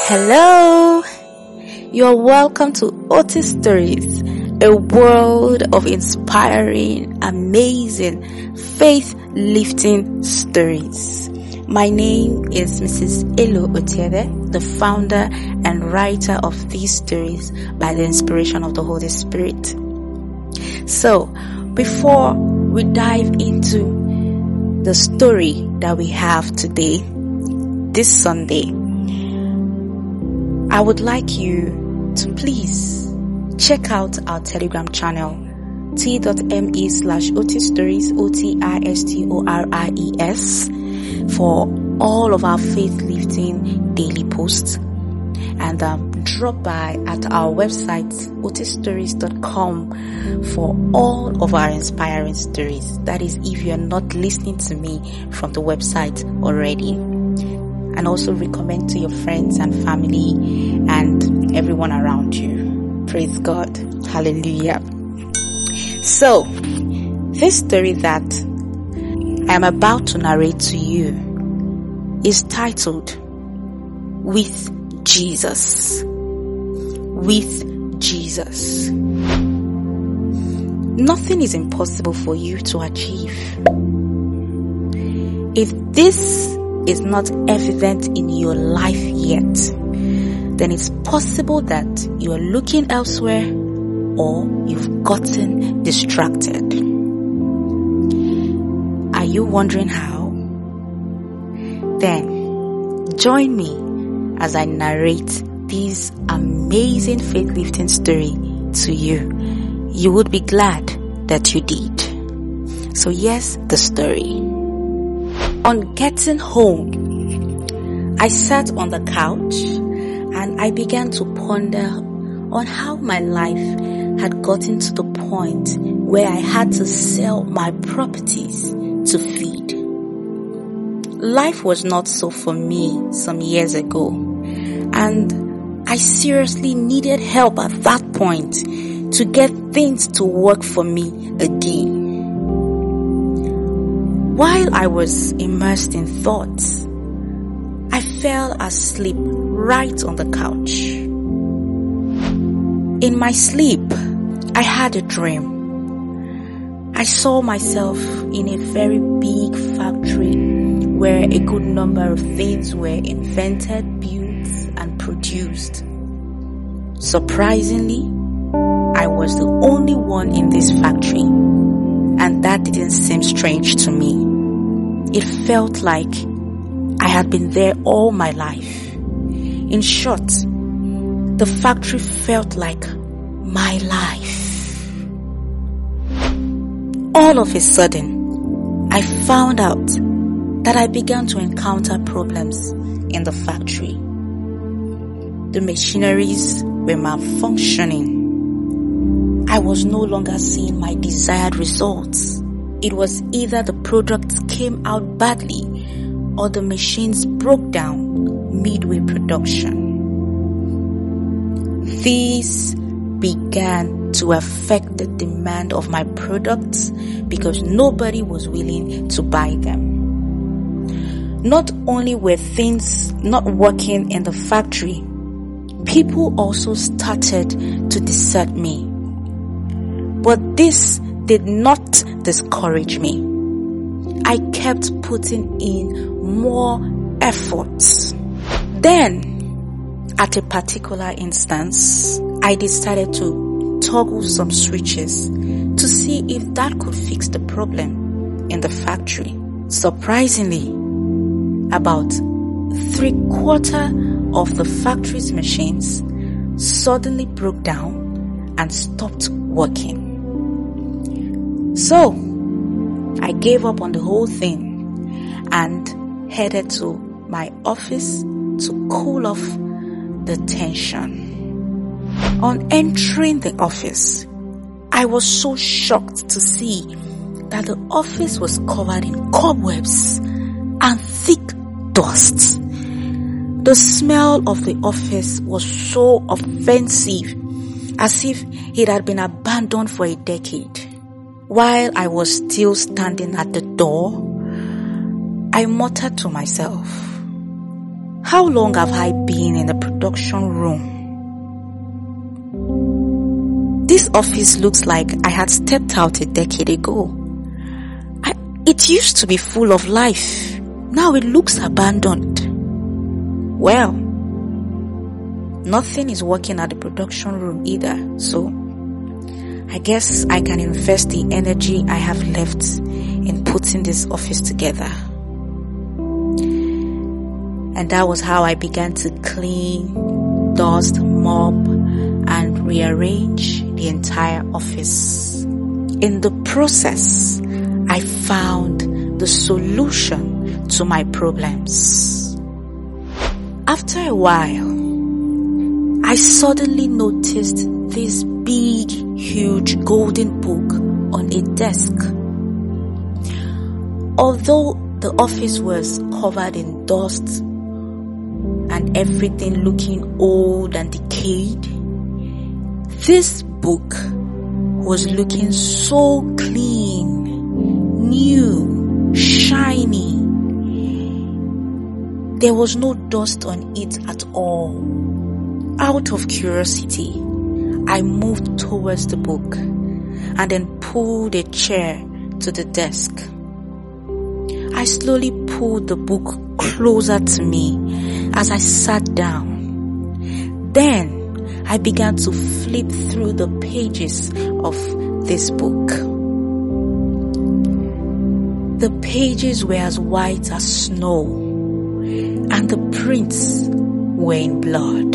Hello, you're welcome to Otis Stories, a world of inspiring, amazing, faith-lifting stories. My name is Mrs. Elo Otiede, the founder and writer of these stories by the inspiration of the Holy Spirit. So, before we dive into the story that we have today, this Sunday, I would like you to please check out our Telegram channel, t.me/Otis Stories, OTISTORIES, for all of our faith-lifting daily posts. And drop by at our website, otisstories.com, for all of our inspiring stories. That is, if you are not listening to me from the website already. And also recommend to your friends and family and everyone around you. Praise God. Hallelujah. So, this story that I'm about to narrate to you is titled, With Jesus. With Jesus. Nothing is impossible for you to achieve. If this is not evident in your life yet, then it's possible that you are looking elsewhere or you've gotten distracted. Are you wondering how? Then join me as I narrate this amazing faith-lifting story to you. You would be glad that you did. So here's the story. On getting home, I sat on the couch and I began to ponder on how my life had gotten to the point where I had to sell my properties to feed. Life was not so for me some years ago, and I seriously needed help at that point to get things to work for me again. While I was immersed in thoughts, I fell asleep right on the couch. In my sleep, I had a dream. I saw myself in a very big factory where a good number of things were invented, built, and produced. Surprisingly, I was the only one in this factory, and that didn't seem strange to me. It felt like I had been there all my life. In short, the factory felt like my life. All of a sudden, I found out that I began to encounter problems in the factory. The machineries were malfunctioning. I was no longer seeing my desired results. It was either the product came out badly or the machines broke down midway production. This began to affect the demand of my products because nobody was willing to buy them. Not only were things not working in the factory, people also started to desert me. But this did not discourage me. I kept putting in more efforts. Then, at a particular instance, I decided to toggle some switches to see if that could fix the problem in the factory. Surprisingly, about 3/4 of the factory's machines suddenly broke down and stopped working. So, I gave up on the whole thing and headed to my office to cool off the tension. On entering the office, I was so shocked to see that the office was covered in cobwebs and thick dust. The smell of the office was so offensive, as if it had been abandoned for a decade. While I was still standing at the door, I muttered to myself, How long have I been in the production room? This office looks like I had stepped out a decade ago. It used to be full of life. Now it looks abandoned. Well, nothing is working at the production room either, so I guess I can invest the energy I have left in putting this office together. And that was how I began to clean, dust, mop, and rearrange the entire office. In the process, I found the solution to my problems. After a while, I suddenly noticed this big, huge golden book on a desk. Although the office was covered in dust and everything looking old and decayed, this book was looking so clean, new, shiny. There was no dust on it at all. Out of curiosity, I moved towards the book and then pulled a chair to the desk. I slowly pulled the book closer to me as I sat down. Then I began to flip through the pages of this book. The pages were as white as snow, and the prints were in blood.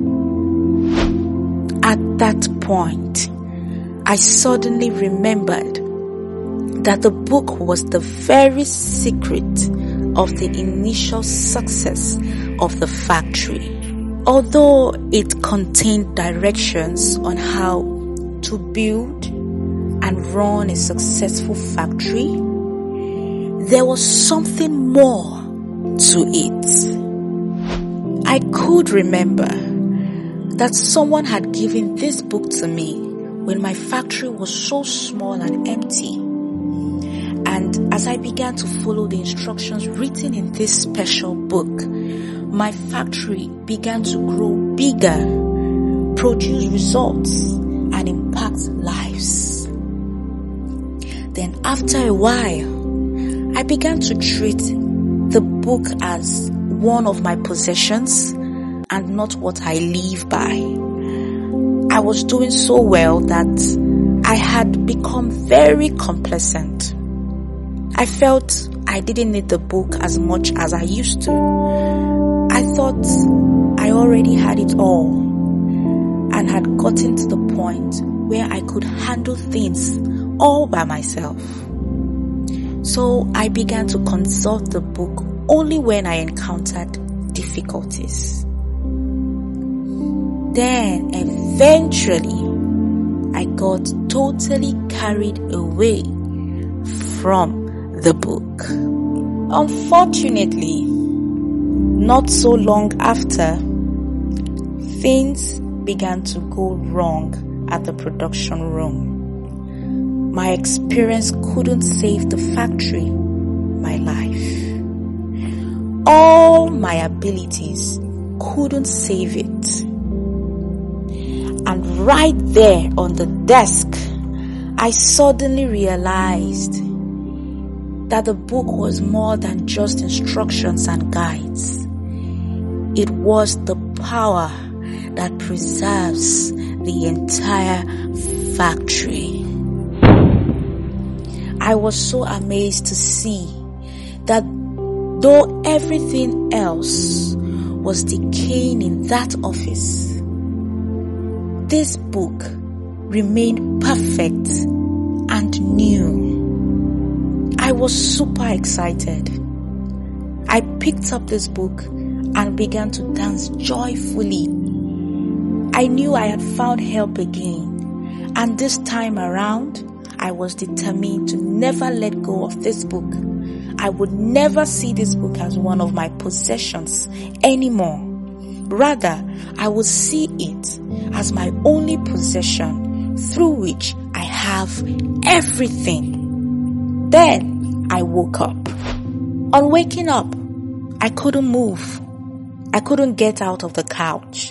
At that point, I suddenly remembered that the book was the very secret of the initial success of the factory. Although it contained directions on how to build and run a successful factory, there was something more to it. I could remember that someone had given this book to me when my factory was so small and empty. And as I began to follow the instructions written in this special book, my factory began to grow bigger, produce results, and impact lives. Then after a while, I began to treat the book as one of my possessions and not what I live by. I was doing so well that I had become very complacent. I felt I didn't need the book as much as I used to. I thought I already had it all and had gotten to the point where I could handle things all by myself. So I began to consult the book only when I encountered difficulties. Then eventually I got totally carried away from the book. Unfortunately, not so long after, things began to go wrong at the production room. My experience couldn't save the factory, my life. All my abilities couldn't save it. And right there on the desk, I suddenly realized that the book was more than just instructions and guides. It was the power that preserves the entire factory. I was so amazed to see that though everything else was decaying in that office, this book remained perfect and new. I was super excited. I picked up this book and began to dance joyfully. I knew I had found help again, and this time around, I was determined to never let go of this book. I would never see this book as one of my possessions anymore. Rather, I would see it as my only possession through which I have everything. Then I woke up. On waking up, I couldn't move. I couldn't get out of the couch.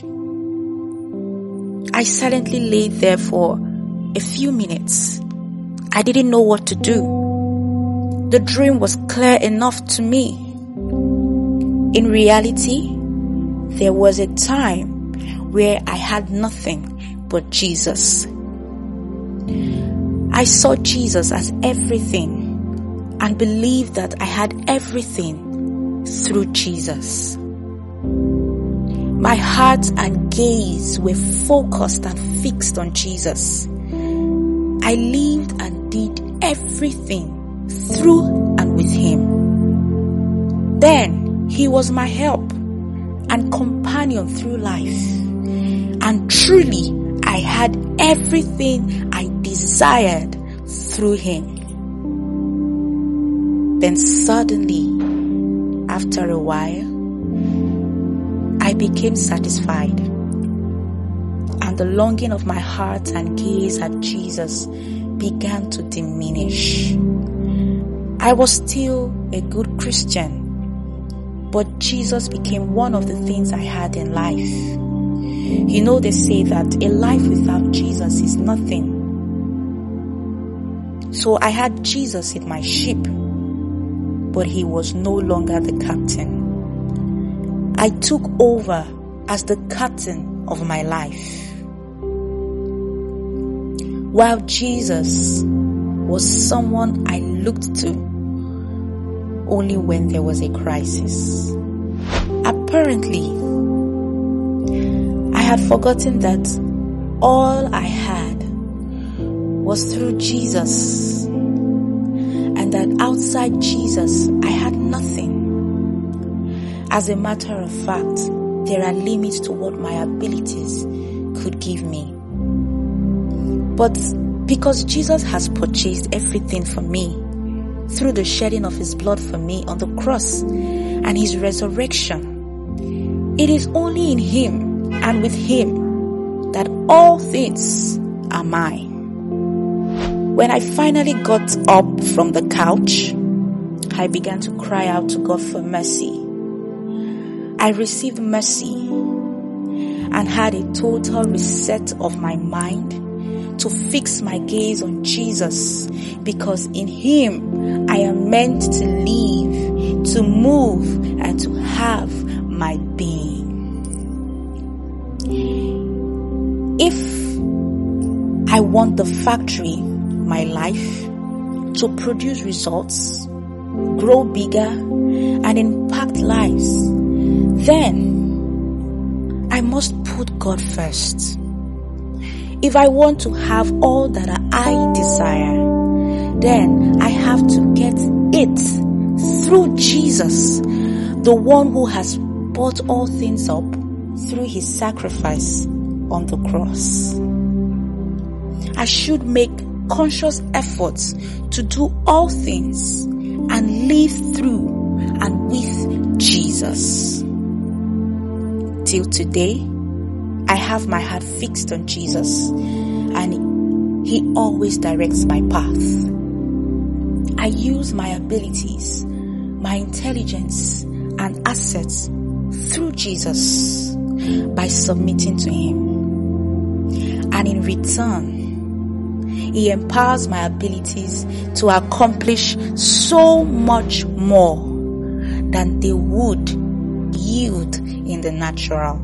I silently lay there for a few minutes. I didn't know what to do. The dream was clear enough to me. In reality, there was a time where I had nothing but Jesus. I saw Jesus as everything and believed that I had everything through Jesus. My heart and gaze were focused and fixed on Jesus. I lived and did everything through and with Him. Then He was my help and companion through life. And truly, I had everything I desired through Him. Then suddenly, after a while, I became satisfied, and the longing of my heart and gaze at Jesus began to diminish. I was still a good Christian, but Jesus became one of the things I had in life. You know, they say that a life without Jesus is nothing. So I had Jesus in my ship, but He was no longer the captain. I took over as the captain of my life, while Jesus was someone I looked to only when there was a crisis. Apparently, I had forgotten that all I had was through Jesus, and that outside Jesus I had nothing. As a matter of fact, there are limits to what my abilities could give me. But because Jesus has purchased everything for me through the shedding of His blood for me on the cross and His resurrection, it is only in Him and with Him that all things are mine. When I finally got up from the couch, I began to cry out to God for mercy. I received mercy and had a total reset of my mind to fix my gaze on Jesus, because in Him I am meant to live, to move, and to have my being. If I want the factory, my life, to produce results, grow bigger, and impact lives, then I must put God first. If I want to have all that I desire, then I have to get it through Jesus, the one who has bought all things up through His sacrifice on the cross. I should make conscious efforts to do all things and live through and with Jesus. Till today, I have my heart fixed on Jesus, and He always directs my path. I use my abilities, my intelligence, and assets through Jesus by submitting to Him. And in return, He empowers my abilities to accomplish so much more than they would yield in the natural.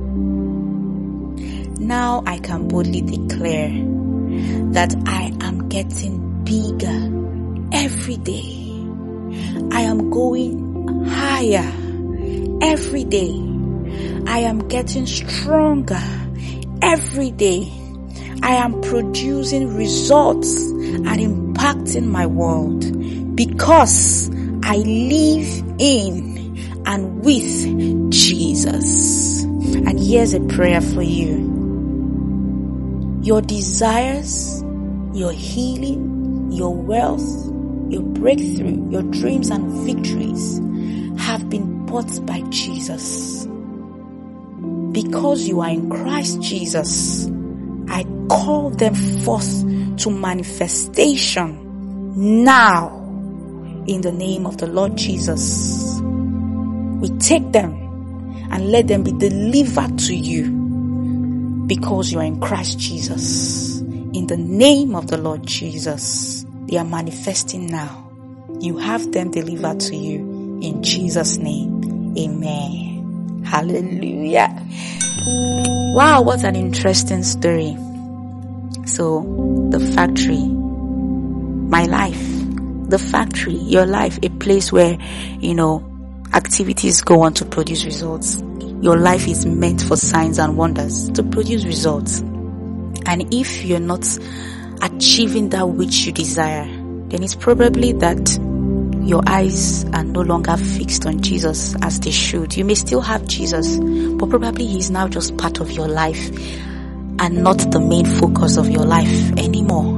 Now I can boldly declare that I am getting bigger every day. I am going higher every day. I am getting stronger every day. I am producing results and impacting my world because I live in and with Jesus. And here's a prayer for you. Your desires, your healing, your wealth, your breakthrough, your dreams and victories have been bought by Jesus. Because you are in Christ Jesus, I call them forth to manifestation now in the name of the Lord Jesus. We take them and let them be delivered to you because you are in Christ Jesus. In the name of the Lord Jesus, they are manifesting now. You have them delivered to you in Jesus' name. Amen. Hallelujah. Wow, what an interesting story. So, the factory, my life, the factory, your life, a place where, activities go on to produce results. Your life is meant for signs and wonders to produce results. And if you're not achieving that which you desire, then it's probably that your eyes are no longer fixed on Jesus as they should. You may still have Jesus, but probably he's now just part of your life and not the main focus of your life anymore.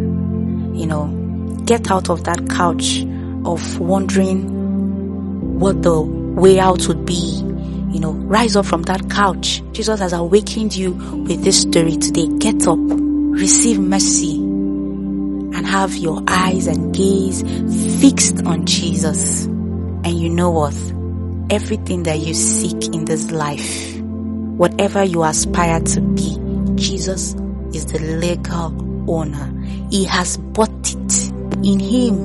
Get out of that couch of wondering what the way out would be. Rise up from that couch. Jesus has awakened you with this story today. Get up, receive mercy, and have your eyes and gaze fixed on Jesus. And you know what? Everything that you seek in this life, whatever you aspire to be, Jesus is the legal owner. He has bought it. In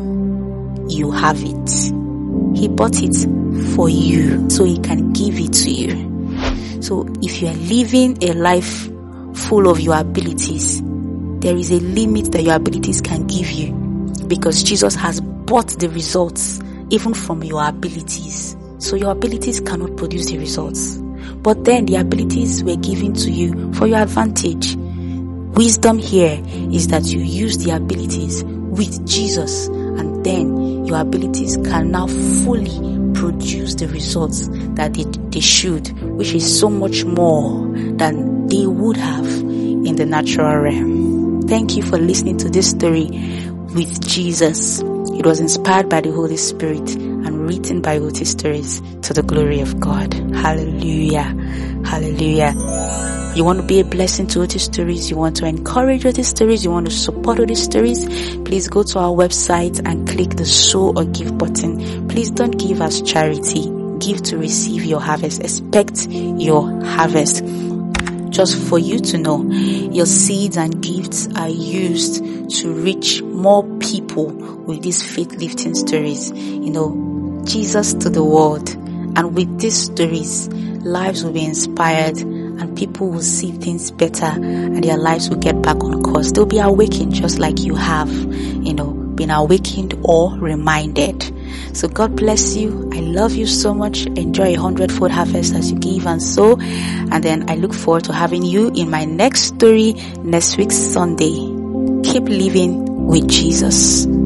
him, you have it. He bought it for you so he can give it to you. So if you are living a life full of your abilities, there is a limit that your abilities can give you, because Jesus has bought the results even from your abilities. So your abilities cannot produce the results. But then the abilities were given to you for your advantage. Wisdom here is that you use the abilities with Jesus, and then your abilities can now fully produce the results that they should, which is so much more than they would have in the natural realm. Thank you for listening to this story with Jesus. It was inspired by the Holy Spirit and written by Otis Stories to the glory of God. Hallelujah. Hallelujah. You want to be a blessing to Otis Stories, you want to encourage Otis Stories, you want to support Otis Stories, please go to our website and click the sow or give button. Please don't give as charity. Give to receive your harvest. Expect your harvest. Just for you to know, your seeds and gifts are used to reach more people with these faith-lifting stories. Jesus to the world. And with these stories, lives will be inspired and people will see things better and their lives will get back on course. They'll be awakened just like you have, been awakened or reminded. So God bless you. I love you so much. Enjoy 100-fold harvest as you give and sow. And then I look forward to having you in my next story next week Sunday. Keep living with Jesus.